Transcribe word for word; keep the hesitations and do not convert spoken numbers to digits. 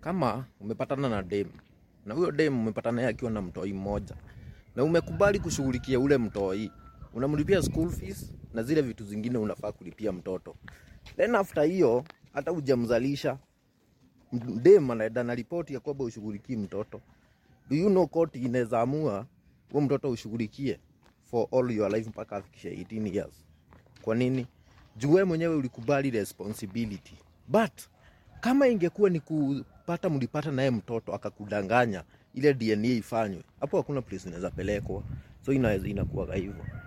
Kama umepatana na dem, na huyo dem umepatana naye akiwa na mtoi mmoja, na umekubali kushughulikia ule mtoi, unamlipia school fees na zile vitu zingine unafaa kulipia mtoto. Then after hiyo, hata hujamzalisha, dem anaenda na ripoti ya kwamba ushughulikie mtoto. Do you know court inaweza amua huo mtoto ushughulikie for all your life mpaka afikishe eighteen years. Kwa nini? Juu wewe mwenyewe ulikubali responsibility. But kama ingekuwa ni kupata mlipata naye mtoto akakudanganya ile D N A ifanywe, hapo hakuna place inaweza pelekwa. So inaweza inakuwa hivyo.